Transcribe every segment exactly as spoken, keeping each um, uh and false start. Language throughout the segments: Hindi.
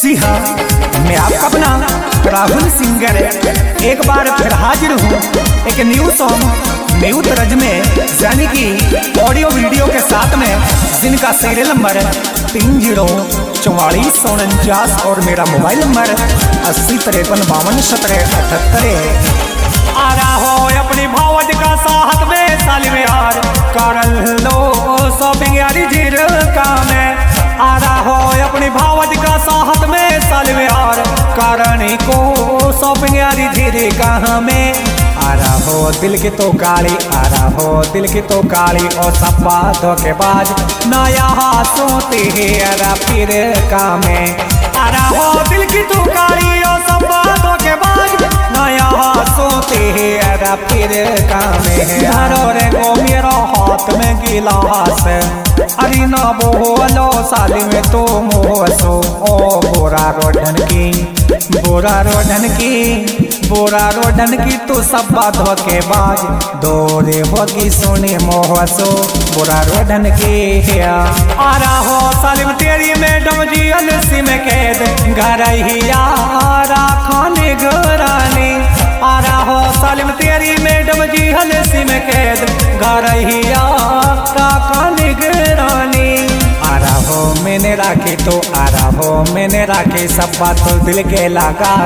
जी हाँ, मैं आपका अपना राहुल सिंगर एक बार फिर हाजिर हूँ एक न्यू सॉन्ग न्यू तर्ज में, यानी कि ऑडियो वीडियो के साथ में, जिनका सीरियल नंबर तीन जीरो चौवालीस सौ उनचास और मेरा मोबाइल नंबर अस्सी तिरपन बावन सत्रह अठहत्तर है। आ रहा हो अपनी भावज का साहत में साल में यार कर लो शॉपिंग यारी जीर का में। आ रहा हो अपनी भावज का साहत में साल में यार करने को शॉपिंग यारी धीरे कहाँ में। आ रहा हो दिल की तो काली, आ रहा हो दिल की तो काली और सपा धोखेबाज नया सोते है फिर का में। आ रहा हो दिल की तो काली और सपा धोखेबाज नया सोते है फिर का में। रे को मेरा हाथ में गिलास अरे ना बोलो साली में तो मोसो ओ बोरा रोडन की, बोरा रोडन की, बोरा रोडन की तो सब बात धोखेबाज दौरे होगी सोने मोहसो बोरा रोडन की। आ रहा हो सालिम तेरी मैडम जी अलसी में कैद घर ही यारा खाने घरानी। आ रहा हो सालिम तेरी मैडम जी अलसी में कैद घर ही यारा खाने घरानी। आ रहा हो मैंने राखी तो, आ रहा हो मैंने राखी सब बात तो दिल के लागार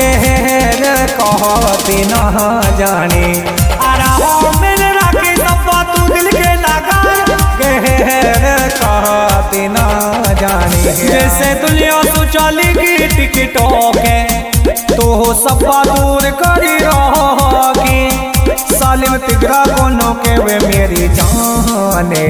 गहर कहती न जाने। आ रहा हो मैंने राखी सब बात तो दिल के लागार गहर कहती न जाने। जैसे दुनिया तो चली की टिकटों के तो सब दूर करी रहोगी सालिम तिगरा कोनो के वे मेरी जाने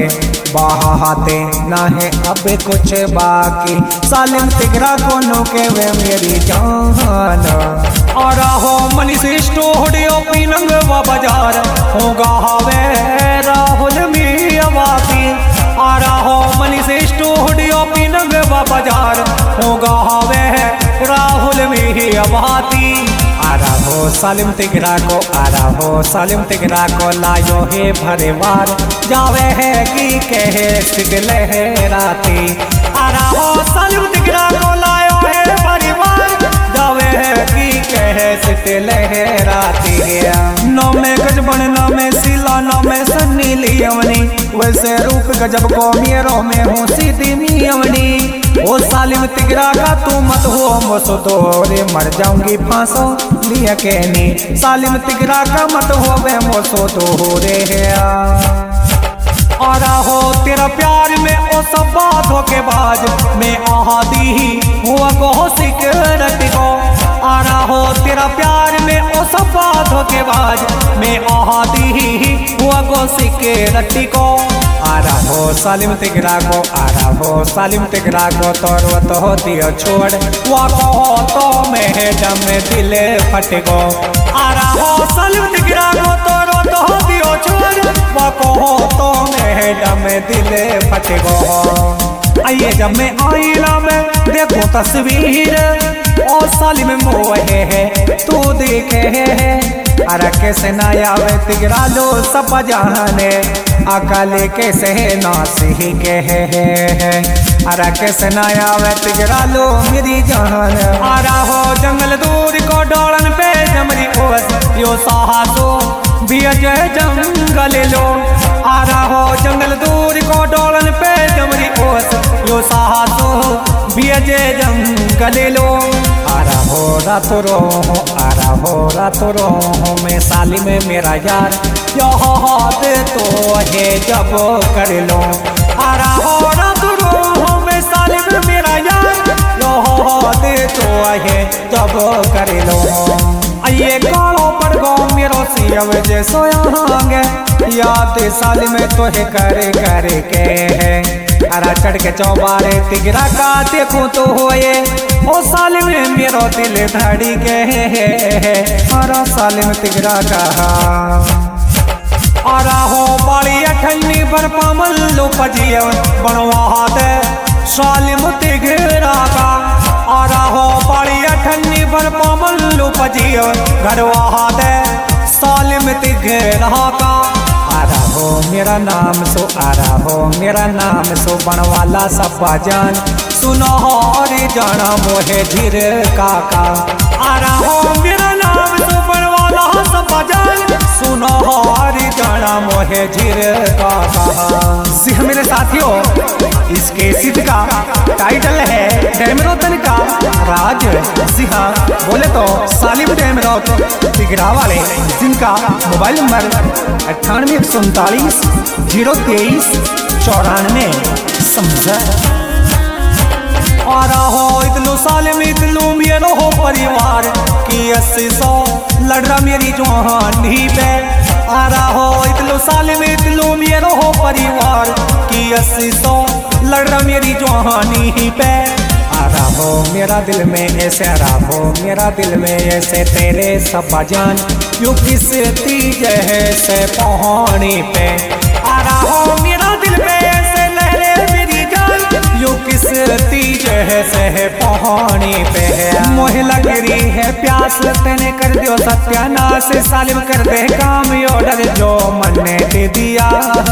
बहाते ना है अब कुछ बाकी सालिम तिगरा कोनो के वे मेरी जान। और हो मनीष स्टूडियो पीनंग व बाजार होगा हवे राहुल मियावाती। आ रहा हो मनीष स्टूडियो पीनंग व बाजार होगा हवे राहुल मियावाती। आ रहा हो सालिम तिगरा को, आ रहा हो सालिम तिगरा को लायो है भरे बार जावे है कि कहे सिगले है राती। आ रहा हो सालिम तिगरा को लायो है भरे बार जावे है कि कहे सिगले है राती। नौ में गजबन नौ में सिला नौ में सन्नी लियवनी वैसे रूप गजब को मेरों में हूँ सीधी मियवनी। ओ सालिम तिगरा का तू मत हो मोसो तोरे मर जाऊंगी फांसो लिया कहनी। सालिम तिगरा का मत हो वे मोसो तोरे है। और हो तेरा प्यार में ओ सब बात हो के बाद मैं आहादी ही हुआ को सिकरट को। आ रहा हो तेरा प्यार में ओ सब बात हो के बाद मैं आहादी ही हुआ को सिकरट को। आ रहा हो सालिम तिगरा को, आ रहा हो सालिम तिगरा को तोर तो होती छोड़ वो को तो मैडम दिल फट गो। आ रहा हो सालिम तिगरा को तोर तो होती छोड़ वो को तो मैडम दिल फट गो। आइए जब मैं आईना में देखो तस्वीर ओ सालिम मोहे है तू देखे है। अरे कैसे ना आवे तिगरा लो सब जाने अकाले कैसे नासी के है। अरे कैसे ना आवे तिगरा लो मेरी जान। आ रहा हो जंगल दूर को डोलन पे जमरी ओस यो साहसो भी अजय जंगल लो। आ रहा हो जंगल दूर को डोलन पे जमरी ओस यो साहसो भी अजय जंगल लो। आ रहा हो रातो रो, आ रहा हो रातो रो मैं साली में मेरा यार याद तो है जब कर लो। आ रहा हो रातो रो मैं साली में मेरा यार याद तो है जब कर लो। आइए गालों पर गो मेरो सियव जैसो यहाँ याद साली में तो है करे करे के है। अरा चढ़ के चौबारे तिगरा का देखो तो होए ओ सालिम में मेरो दिल धड़ी के है। अरा सालिम तिगरा का आ रहा हो बाड़ी अठन्नी पर पामल लो पजिया बनवा दे सालिम तिगरा का। आ रहा हो बाड़ी अठन्नी पर पामल लो पजिया घरवा दे सालिम तिगरा का। आ रहा हो मेरा नाम सो, आ रहा हो मेरा नाम सो बनवाला सब जान सुनो रे जाना मोहे धीर काका आ रहा हो मेरा नाम सुपर वाला सब जान सुनो रे जाना मोहे धीर काका। जी मेरे साथियों इसके सिद्ध का टाइटल है डेमरोतन का राज। जी हाँ बोले तो सालिम डेमरोत तिगरा वाले, जिनका मोबाइल नंबर अट्ठानवे एक सौ उनतालीस जीरो तेईस चौरानवे। समझा आ रहा हो इतनो सालिम इतनो मेरो हो परिवार की अस्सी सौ लड़ रहा मेरी जवानी पे। आ रहा हो इतनो सालिम इतनो मेरो हो परिवार की अस्सी सौ लड़ रहा मेरी जवानी पे। आ रहा हो मेरा दिल में ऐसे आ रहा हो मेरा दिल में ऐसे तेरे सब जान यू किस तीज है से पहाड़ी पे। आ रहा हो मेरा दिल में ऐसे लहरे मेरी जान यू किस तीज है से पहाड़ी पे। मोह लग रही है प्यास तेने कर दियो सत्यानाश सालिम कर दे काम ऑर्डर जो मन ने दे दिया।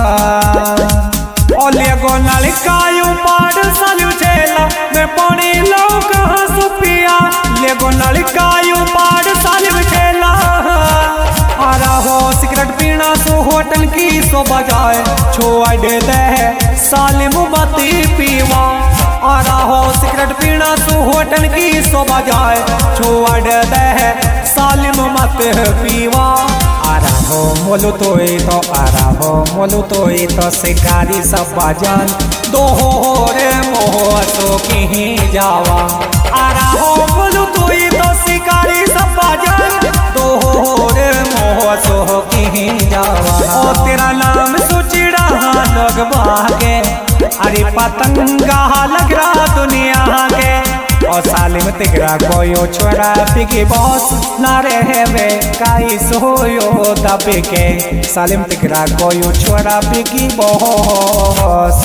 ओले गो नलकायू पाड़ सालिम छेला मैं पानी लो कहाँ सुपिया ले गो नलकायू पाड़ सालिम छेला। आ रहा हो सिगरेट पीना सो होटल की सो बजाए छोड़ दे दे सालिम बाती पीवा। आ रहा हो सिगरेट पीना सो होटल की सो बजाए छोड़ दे सालिम मत पीवा। आ रहा हो मोलू तो ही तो आ रहा हो मोलू तो ही तो शिकारी सब जान दो हो रे मोह सो कहीं जावा। आ रहा हो मोलू तो ही तो शिकारी सब जान दो हो रे मोह सो कहीं जावा। ओ तेरा नाम सोचिड़ा लोग बागे अरे पतंगा लग रहा दुनिया के। और सालिम तिगरा कोयो छोरा पिकी बॉस ना रहे वे काई सोयो दबे के। सालिम तिगरा कोयो छोरा पिकी बॉस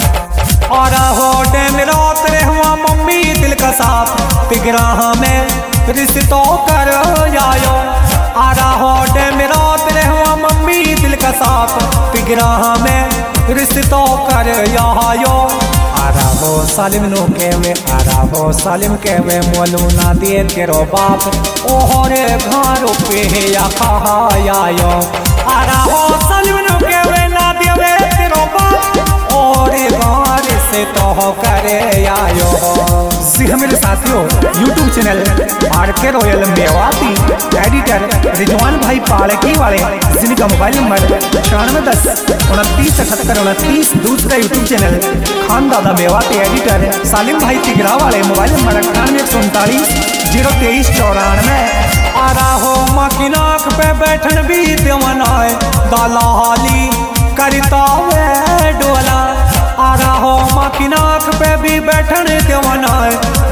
और हो डेमरोत रे हुआ मम्मी दिल का साफ तिगरा हमें रिश्तों कर आयो। आ रहा हो डेमरोत रे हुआ मम्मी दिल का साफ तिगरा हमें रिश्तों कर आयो। आ रहा हो सालिम नो के वे आ रहा हो सालिम के वे मोलू ना दिए तेरो बाप ओहो रे घर पे या कहा आयो। आ रहा हो सालिम नो के वे ना दिए वे तेरो बाप और घर से तो करे आयो। जी मेरे साथियों YouTube channel R K royal Mewati editor Rizwan भाई पालकी वाले, जिनका मोबाइल नंबर छियानवे दस उनतीस अठहत्तर उनतीस। दूसरा यूट्यूब चैनल खान दादा मेवाती एडिटर सालिम भाई तिगरा वाले, मोबाइल नंबर अट्ठानवे एक सौ उनतालीस जीरो तेईस चौरानवे। आ रहा हो माँ की नाक पे बैठन भी देवनाए दलाली करता वे डोला। आ रहा हो माँ की नाक पे भी बैठन देवनाए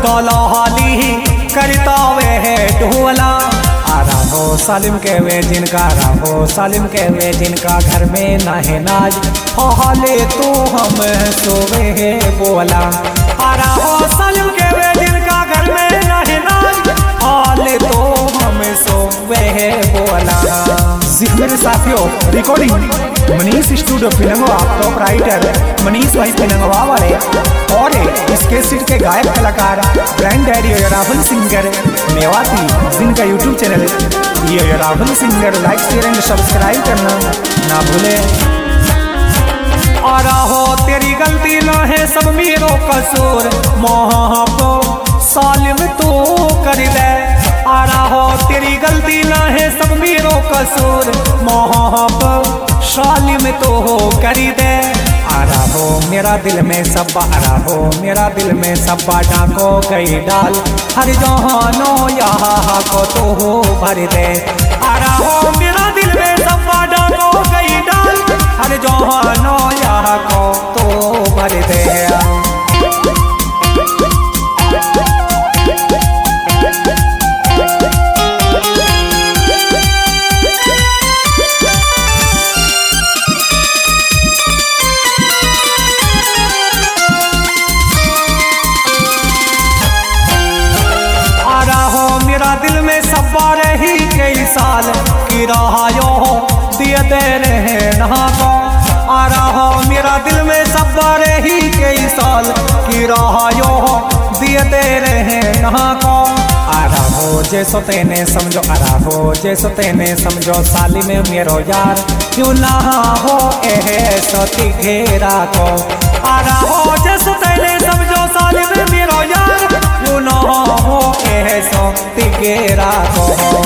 दलाली करता वे ढोला। आ रहा हो सालिम के वे जिनका रहो सालिम के वे जिनका घर में ना है नाज हाले तो हम सोवे बोला। आ रहा हो सालिम के वे जिनका घर में ना है नाज हाले तो हम सोवे बोला। जी मेरे साथियों recording Manish studio Pinangwa, top writer Manish भाई पिनंगवा वाले और इसके सीट के गायक कलाकार brand daddy Rahul singer Mewati, जिनका यूट्यूब चैनल ये Rahul singer. Like share and subscribe करना ना भूले। आ रहा हो तेरी गलती ना है सब मेरो कसूर मोह को सालिम तो कर दे। आ रहा हो तेरी गलती ना है सब मेरो कसूर मोह को सालिम तो कर दे। आ रहा हो मेरा दिल में सब आ रहा हो मेरा दिल में सब डाको गई डाल हर जहानो यहाँ को तो हो भर दे। आ रहा हो मेरा दिल में सब डाको गई डाल हर जहानो यहाँ को तो भर दे। दिल में सब्बा रही कई साल की रहायो दिए दे रहे नहा को। आ रहा हो मेरा दिल में सब्बा रही कई साल की चिरायो दिए रहे नहा को आरा हो जैसो तेने समझो आरा हो जैसो तेने समझो साली में मेरो यार क्यों ना हो ऐसो तिघेरा को आरा हो जैसो तेने समझो साली में मेरो यार क्यों ना हो ऐसो तिघेरा को।